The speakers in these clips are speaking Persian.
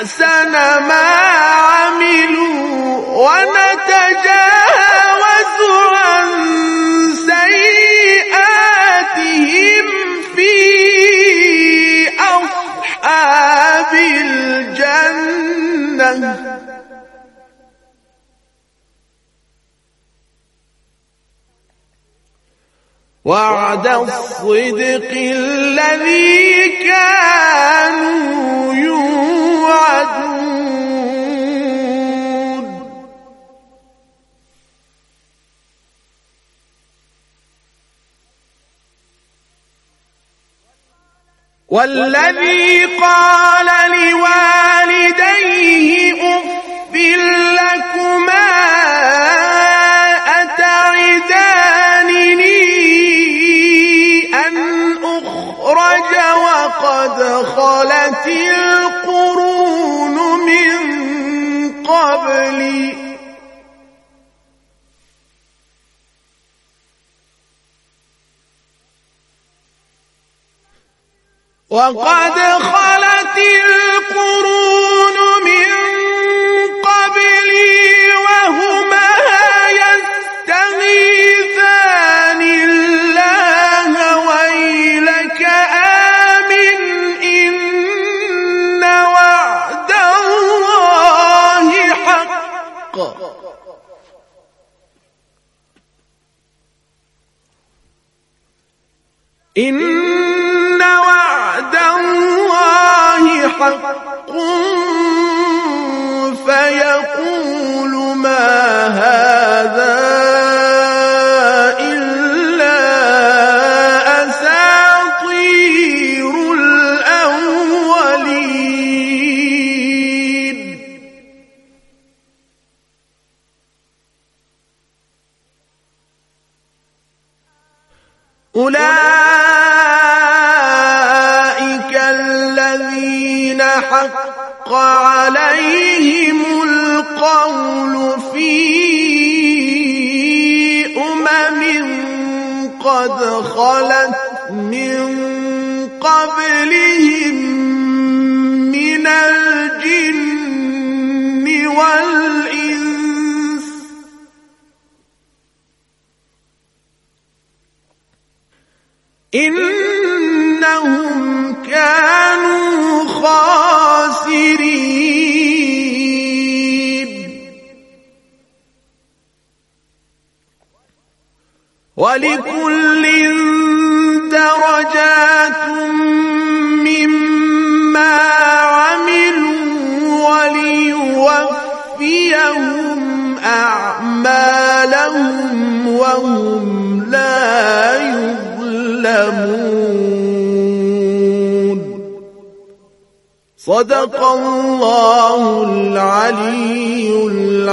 أحسن ما عملوا ونتجاوز عن سيئاتهم في أصحاب الجنة وعد الصدق الذي كانوا يوعدون والذي قال لوالديه أف لكما أتعدانني أن أخرج وقد خلت القرون من قبلي وهما يستغيثان الله ويلك آمن إن وعد الله حق إن وعد الله حق فيقول ما هذا إلا أساطير الأولين أولئك الذين حق عليهم القول في قد خلت من قبلهم من الجن والإنس إنهم كانوا خاسرين ولكل درجات مما عملوا وليوفيهم أعمالهم وهم لا يظلمون صدق الله العلي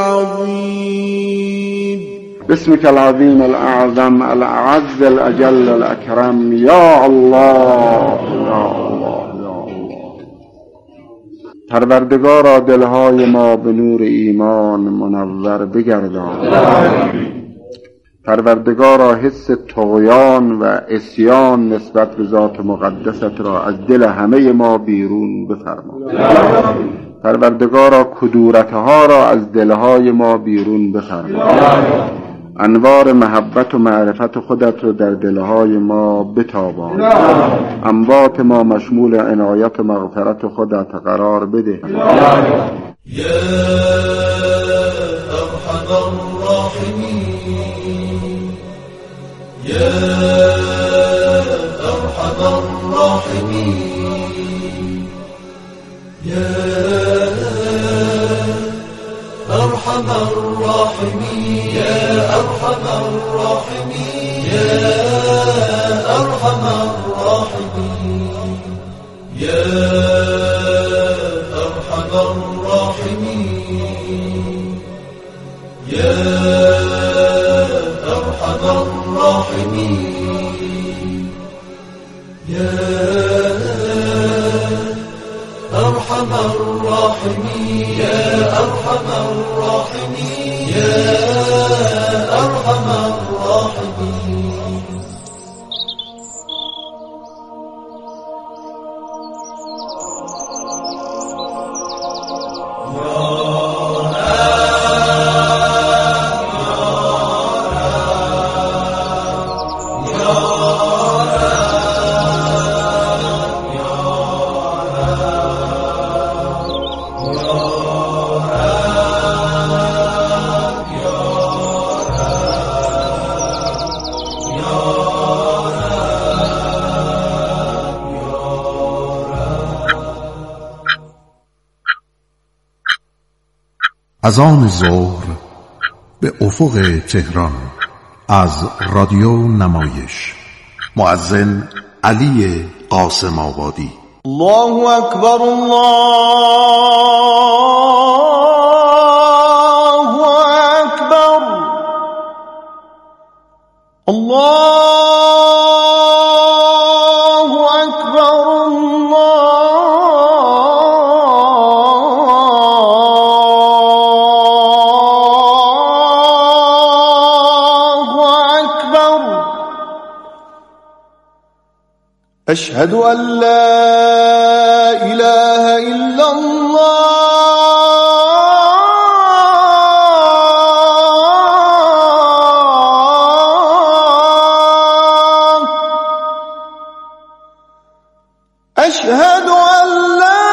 العظيم. باسمك العظيم الأعظم الأعز الأجل الأكرم يا الله يا الله يا الله. پروردگارا دلهای ما به نور ایمان منور بگردان. پروردگارا حس طغیان و عصیان نسبت به ذات مقدست را از دل همه ما بیرون بفرما. پروردگارا کدورتها را از دلهای ما بیرون بفرما. انوار محبت و معرفت خودت رو در دلهای ما بتابان. اموات ما مشمول عنایت و مغفرت خودت قرار بده. یا ارحم الراحمین یا ارحم الراحمین یا ارحم الراحمین یا ارحم الراحمین یا ارحم الراحمین یا ارحم الراحمین یا ارحم الراحمین یا ارحم الراحمین یا ارحم الراحمین یا ارحم الراحمین. اذان ظهر به افق تهران از رادیو نمایش. مؤذن علی قاسم آبادی. الله اکبر، الله اکبر، الله اکبر، الله اکبر. اشهد ان لا اله الا الله، اشهد ان لا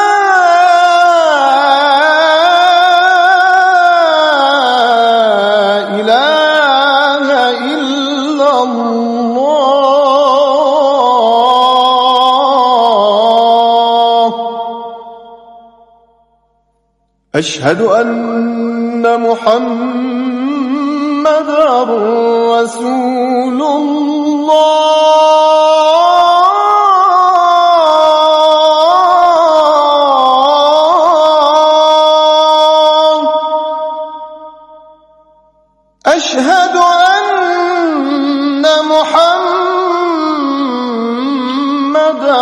اله الا الله، اشهد ان محمدا رسول الله، اشهد ان محمدا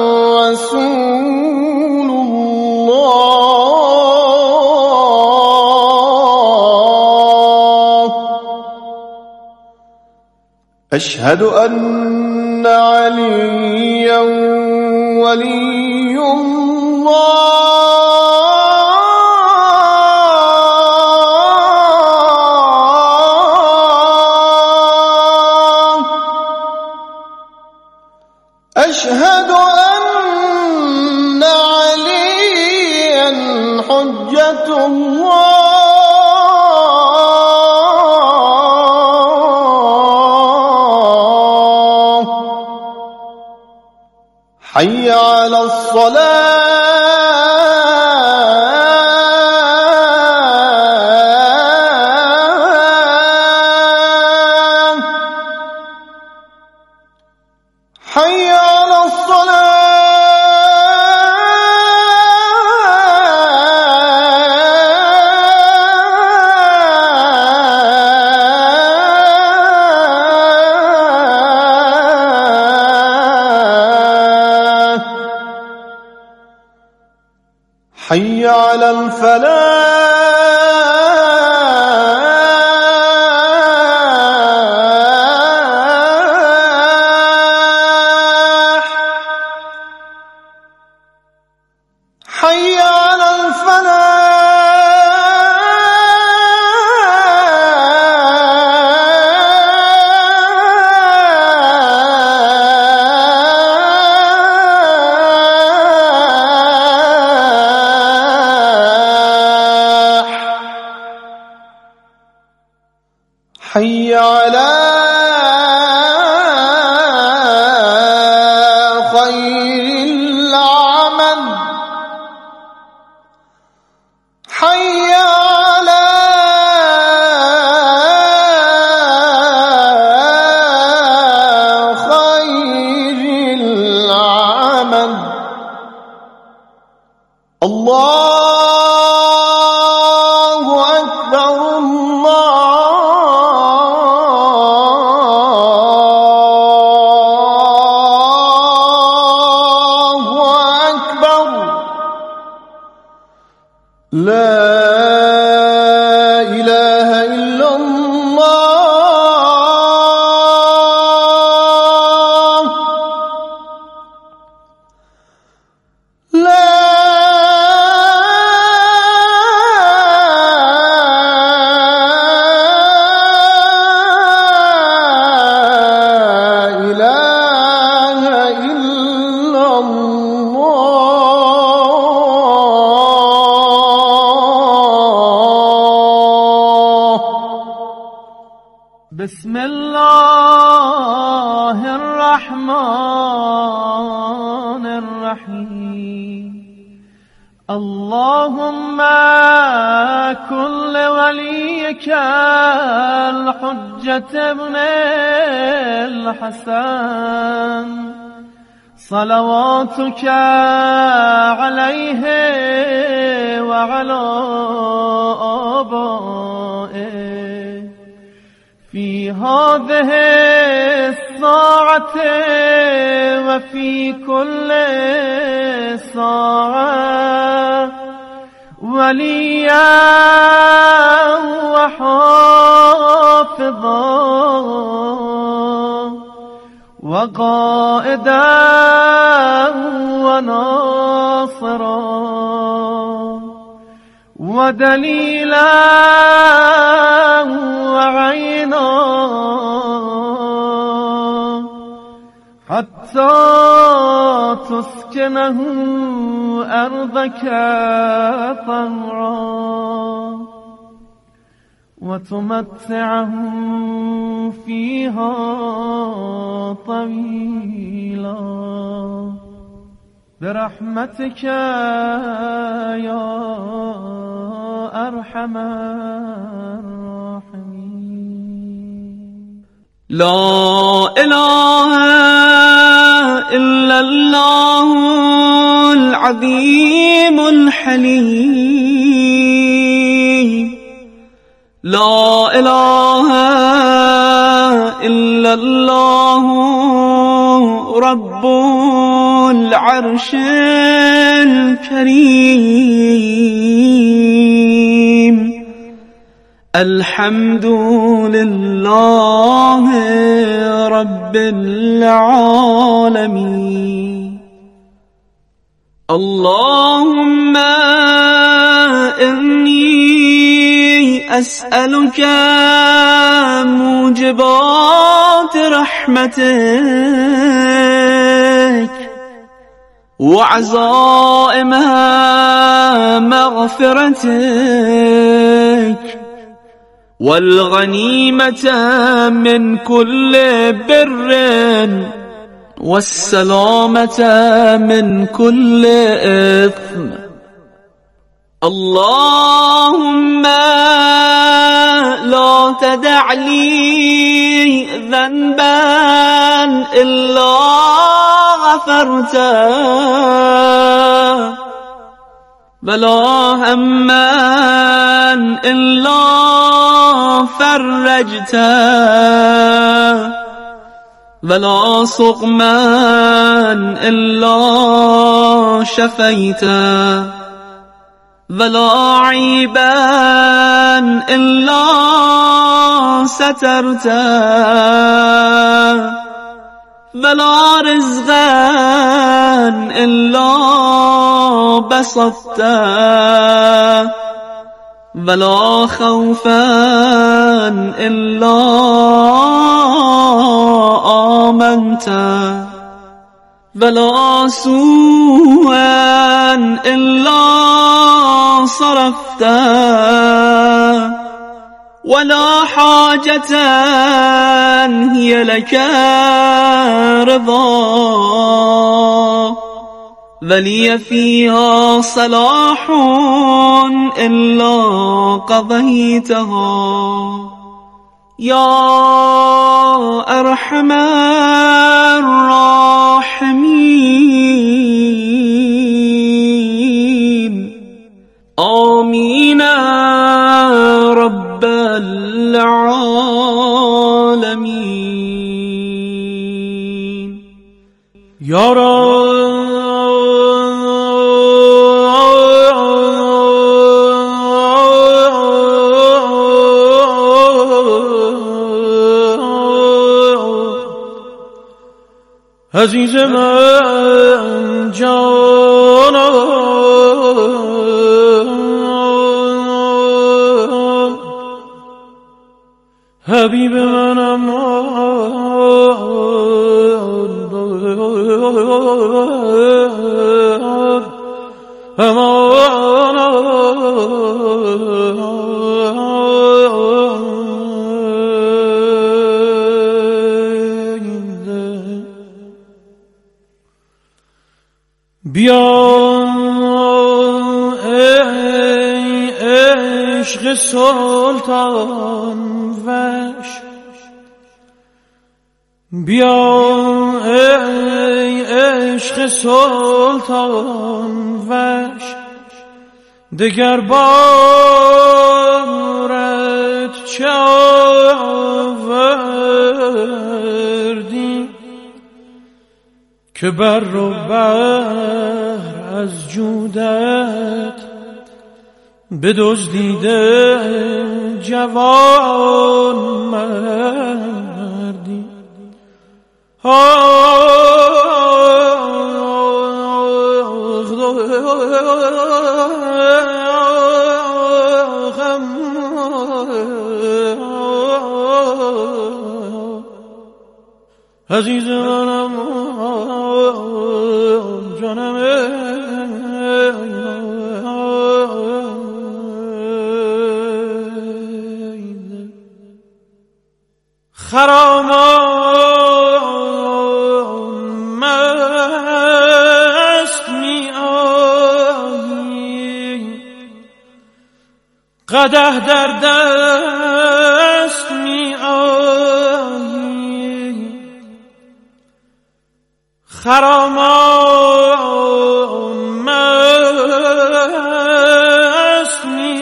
رسول الله، اشهد ان عليا ولي الله، اشهد ان عليا حجة الله. حي على الصلاة، حي على الصلاة، حي على الفلاح، حي على الفلاح، حي على خير العمل، حي على خير العمل. الله أكبر، الله أكبر. لا إله إلا الله، لا إله إلا الله. بسم الله الرحمن الرحیم. اللهم كن لوليك الحجة ابن الحسن صلواتك عليه وعلى آبائه في هذه الساعة وفي كل ساعة وليا وحافظا وقائدا وناصرا ودليلا وعينا حتى تسكنه أرضك طوعا وتمتعه فيها طويلا برحمتك يا أرحم الراحمين. لا إله إلا الله العظيم الحليم. لا إله إلا الله رب العرش الكريم. الحمد لله رب العالمين. اللهم إني أسألك موجبات رحمتك وعزائم مغفرتك والغنيمة من كل بر والسلامة من كل إثم. اللهم لا تدع لي ذنبا إلا غفرته ولا هما إلا فرجته ولا سقما إلا شفيته ولا عيبا إلا سترته ولا رزقا إلا بسطته ولا خوفا إلا آمنته ولا سوءا إلا صرفته ولا حاجة هي لك رضا ولي فيها صلاح إلا قضيتها يا أرحم الراحمين. آمين رب العالمين. يا رب عزیز من جانم حبیب منم بیا عشق سلطان وش بیا ای عشق سلطان وش دگر بارت چه آوردی که بر و بر از جودت بدزدیده جوان مردی عزیز منم جانم خرامان مست می آیی قدح در دست می آیی خرامان مست می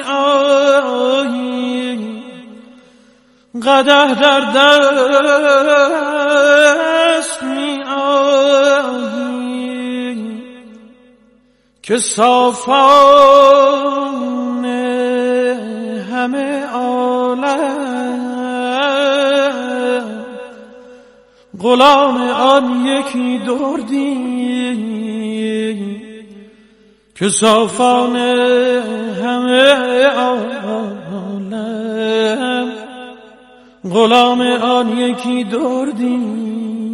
آیی قدح در دست می آیی که صافان همه عالم غلام آن یکی دردی که صافان همه عالم غلام آن یکی دردی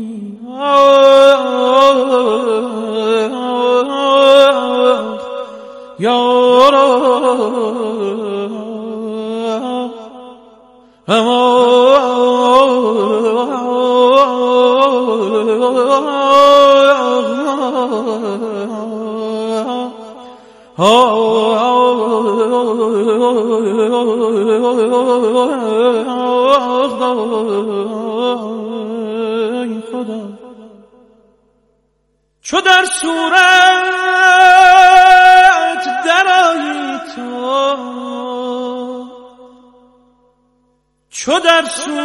چو در صورت درآیی تو چو در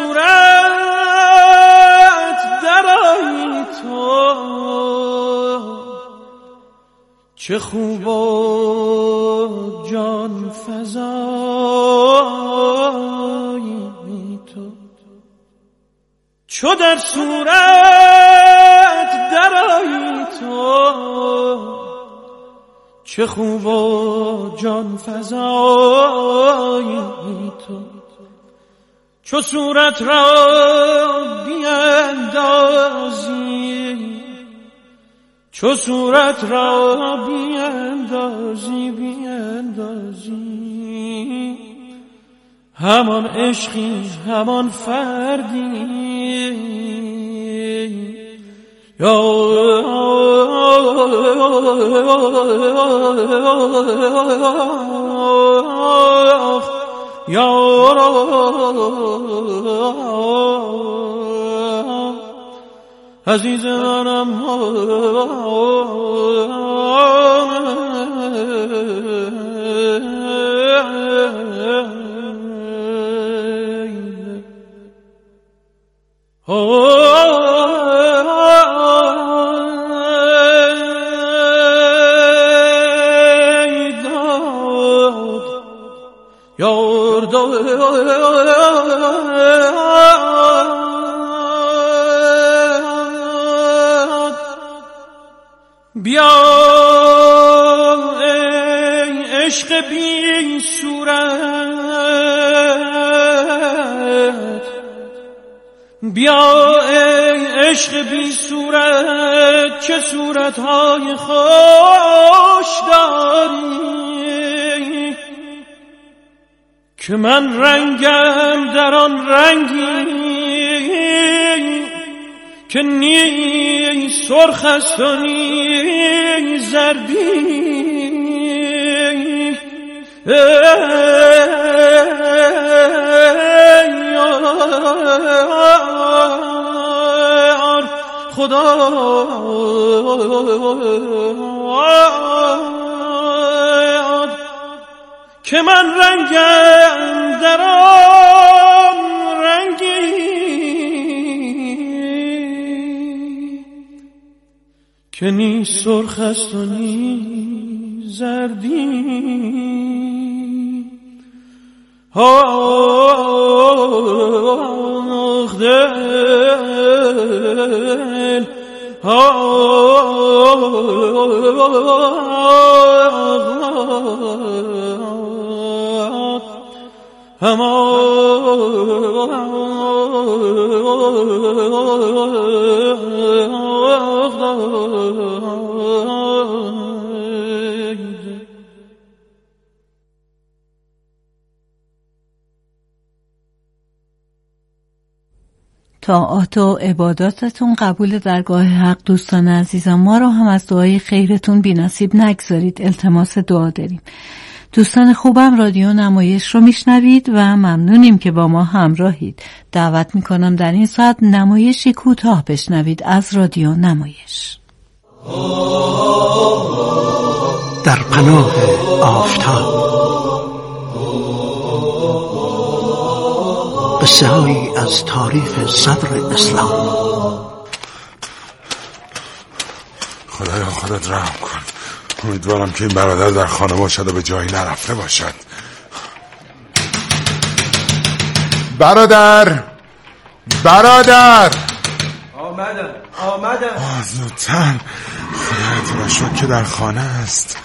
صورت درآیی تو چه خوب و جان فزایی تو چو در صورت درآیی تو چه خوب و جان فزایی تو چو صورت را بیندازی چو صورت را بیندازی همان عشقی همان فردی عزیز منم بیا ای عشق بی صورت بیا ای عشق بی صورت چه صورتهای خوش داری که من رنگم در آن رنگی که نی سرخ است و نی زردی خدا که من رنگم در آن رنگی که نی سرخ است و نی زردی آخ دل طاعات و عباداتتون قبول درگاه حق. دوستان عزیزم، ما رو هم از دعای خیرتون بی نصیب نگذارید، التماس دعا داریم. دوستان خوبم، رادیو نمایش رو میشنوید و ممنونیم که با ما همراهید. دعوت میکنم در این ساعت نمایشی کوتاه بشنوید از رادیو نمایش. در پناه آفتاب قصه‌هایی از تاریخ صدر اسلام. خدایا خودت رحم کن. امیدوارم که این برادر در خانه باشد و به جایی نرفته باشد. برادر آمدم زودتر. خدایت را شکر که در خانه است.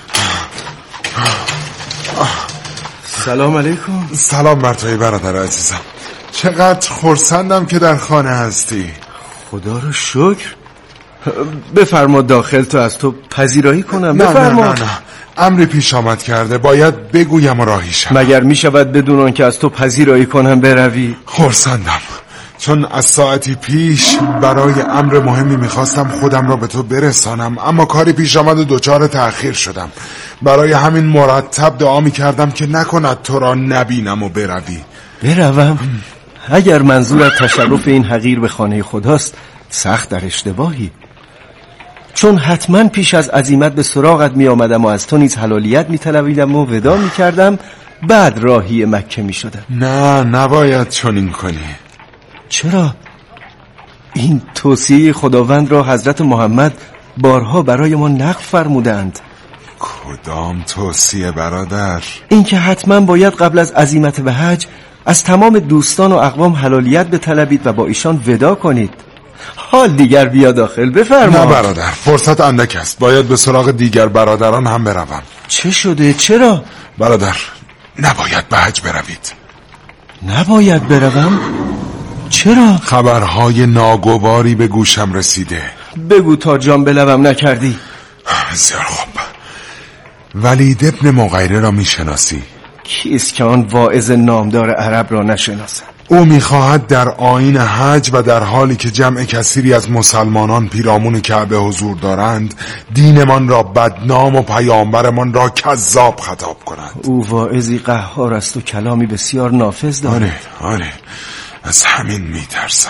سلام علیکم. سلام بر توی برادر عزیزم. چقدر خرسندم که در خانه هستی. خدا رو شکر. بفرما داخل تا از تو پذیرایی کنم. بفرما. نه امری پیش آمد کرده، باید بگویم و راهی شم. مگر می شود بدون آن که از تو پذیرایی کنم بروی؟ خرسندم چون از ساعتی پیش برای امر مهمی میخواستم خودم را به تو برسانم، اما کاری پیش آمد و دچار تأخیر شدم. برای همین مرتب دعا میکردم که نکند تو را نبینم و بروی. بروم؟ اگر منظورت تشرف این حقیر به خانه خداست، سخت در اشتباهی. چون حتما پیش از عزیمت به سراغت می آمدم و از تو نیز حلالیت می طلبیدم و ودا می کردم، بعد راهی مکه می شدم. نه نباید چنین کنی. چرا؟ این توصیه خداوند را حضرت محمد بارها برای ما نقل فرمودند. کدام توصیه برادر؟ این که حتما باید قبل از عزیمت به حج از تمام دوستان و اقوام حلالیت بطلبید و با ایشان ودا کنید. حال دیگر بیا داخل، بفرما. نه برادر، فرصت اندک است، باید به سراغ دیگر برادران هم بروم. چه شده؟ چرا؟ برادر نباید به حج بروید. نباید بروم؟ چرا؟ خبرهای ناگواری به گوشم رسیده. بگو تا جان به لبم نکردی. بسیار خوب. ولید ابن مغیره را میشناسی؟ کیست که آن واعظ نامدار عرب را نشناسد؟ او میخواهد در آیین حج و در حالی که جمع کثیری از مسلمانان پیرامون کعبه حضور دارند، دینمان را بدنام و پیامبرمان را کذاب خطاب کند. او واعظی قهار است و کلامی بسیار نافذ دارد. آره از همین میترسم.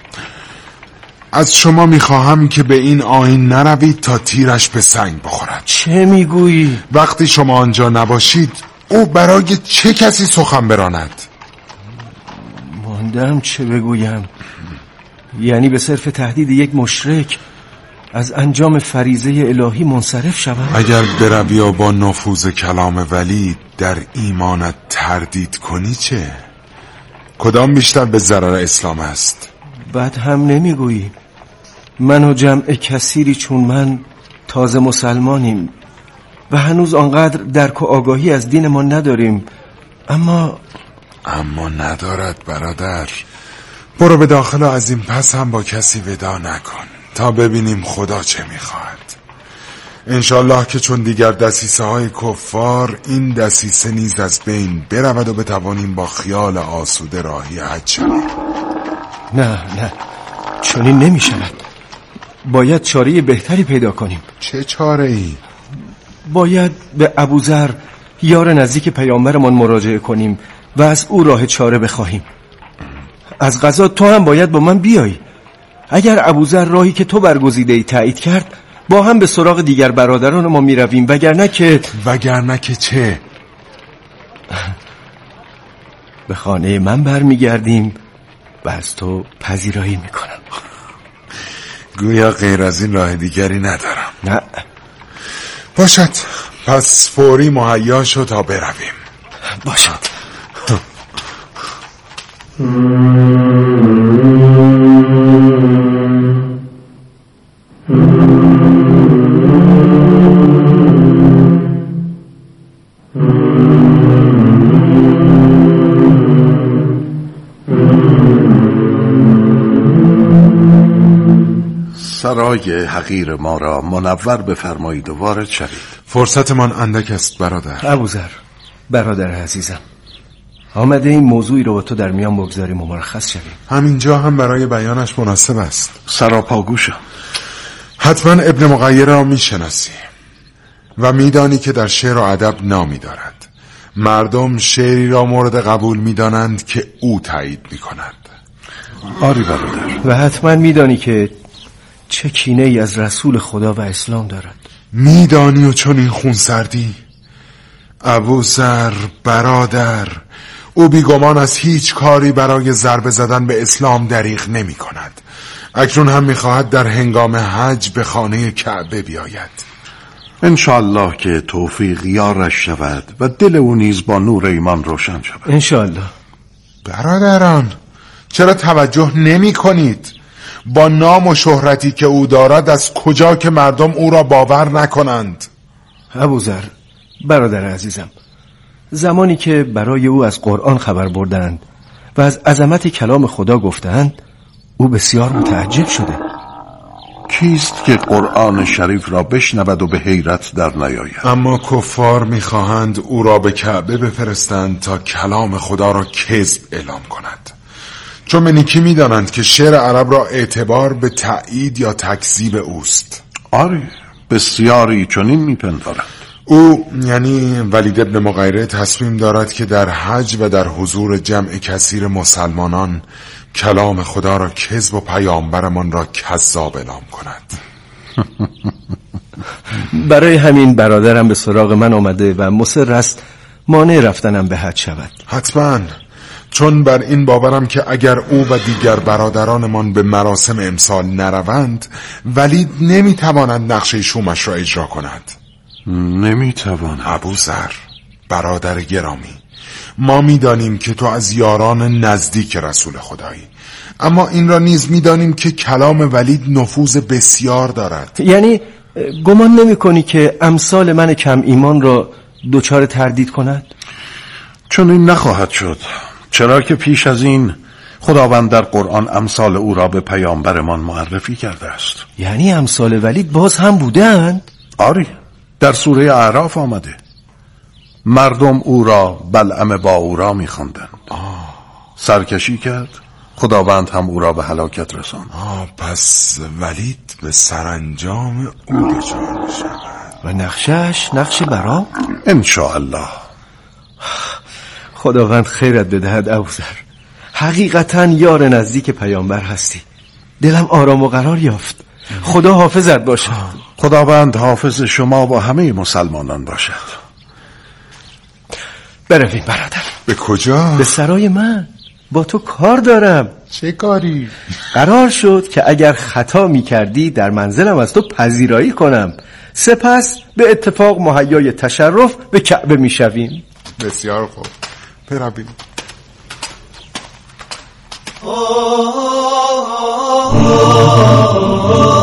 از شما میخواهم که به این آیین نروید تا تیرش به سنگ بخورد. چه میگویی؟ وقتی شما آنجا نباشید او برای چه کسی سخن براند؟ ماندم چه بگویم. یعنی به صرف تهدید یک مشرک از انجام فریضه الهی منصرف شود؟ اگر بروی و با نفوذ کلام ولی در ایمانت تردید کنی چه؟ کدام بیشتر به ضرر اسلام است؟ بعد هم نمیگویی. من و جمع کثیری چون من تازه مسلمانیم و هنوز آنقدر درک و آگاهی از دین ما نداریم. اما ندارد برادر. برو به داخل و از این پس هم با کسی ودا نکن تا ببینیم خدا چه میخواهد. انشالله که چون دیگر دسیسه های کفار، این دسیسه نیز از بین برود و بتوانیم با خیال آسوده راهی حج شویم. نه چنین نمیشود. باید چاره بهتری پیدا کنیم. چه چاره ای؟ باید به ابوذر یار نزدیک پیامبرمان مراجعه کنیم و از او راه چاره بخواهیم. از قضا تو هم باید با من بیایی. اگر ابوذر راهی که تو برگزیده‌ای تایید کرد، با هم به سراغ دیگر برادران ما می رویم، وگرنه که چه؟ به خانه من برمیگردیم و از تو پذیرایی میکنم. گویا غیر از این راه دیگری ندارم. نه. باشد، پس فوری مهیا شو تا برویم. باشد. سرای حقیر ما را منور بفرمایید و وارد شوید. فرصتمان اندک است برادر. ابوذر، برادر عزیزم، آمده این موضوعی رو با تو در میان بگذاریم و مرخص شویم. همینجا هم برای بیانش مناسب است. سراپاگوشم. حتما ابن مغیر را میشناسی و میدانی که در شعر و ادب نامی دارد. مردم شعری را مورد قبول میدانند که او تایید میکند. آری برادر. و حتما میدانی که چه کینه ای از رسول خدا و اسلام دارد. میدانی و چون این خونسردی. ابوذر برادر، او بیگمان از هیچ کاری برای ضربه زدن به اسلام دریغ نمی کند. اکنون هم میخواهد در هنگام حج به خانه کعبه بیاید. انشاءالله که توفیق یارش شود و دل او نیز با نور ایمان روشن شود. انشاءالله. برادران، چرا توجه نمی کنید؟ با نام و شهرتی که او دارد از کجا که مردم او را باور نکنند؟ ابوذر، برادر عزیزم، زمانی که برای او از قرآن خبر بردند و از عظمت کلام خدا گفتند، او بسیار متعجب شده. کیست که قرآن شریف را بشنود و به حیرت در نیاید؟ اما کفار میخواهند او را به کعبه بفرستند تا کلام خدا را کذب اعلام کند، چون به نیکی میدانند که شعر عرب را اعتبار به تأیید یا تکذیب اوست. آری، بسیاری چنین میپندارند. او یعنی ولید ابن مغیره تصمیم دارد که در حج و در حضور جمع کثیر مسلمانان کلام خدا را کذب و پیامبرمان را کذاب اعلام کند. برای همین برادرم به سراغ من آمده و مصر است مانع رفتنم به حج شود. حتما، چون بر این باورم که اگر او و دیگر برادرانمان به مراسم امسال نروند، ولید نمیتواند نقشه شومش را اجرا کند. نمیتواند. ابوذر، برادر گرامی، ما میدانیم که تو از یاران نزدیک رسول خدایی، اما این را نیز میدانیم که کلام ولید نفوذ بسیار دارد. یعنی گمان نمی کنی که امثال من کم ایمان را دچار تردید کند؟ چون این نخواهد شد، چرا که پیش از این خداوند در قرآن امثال او را به پیامبرمان معرفی کرده است. یعنی امثال ولید باز هم بودند؟ آری، در سوره اعراف آمده. مردم او را بلعم باورا می‌خواندند. سرکشی کرد، خداوند هم او را به هلاکت رساند. پس ولید به سرانجام او دچار می‌شود. و نقشش نقش برا؟ انشاءالله. خداوند خیرت بدهد ابوذر، حقیقتا یار نزدیک پیامبر هستی. دلم آرام و قرار یافت. خدا حافظت باشد. خداوند حافظ شما و همه مسلمانان باشد. برویم برادر. به کجا؟ به سرای من. با تو کار دارم. چه کاری؟ قرار شد که اگر خطا می کردی در منزلم از تو پذیرایی کنم، سپس به اتفاق مهیای تشرف به کعبه می شویم. بسیار خوب، برویم. Oh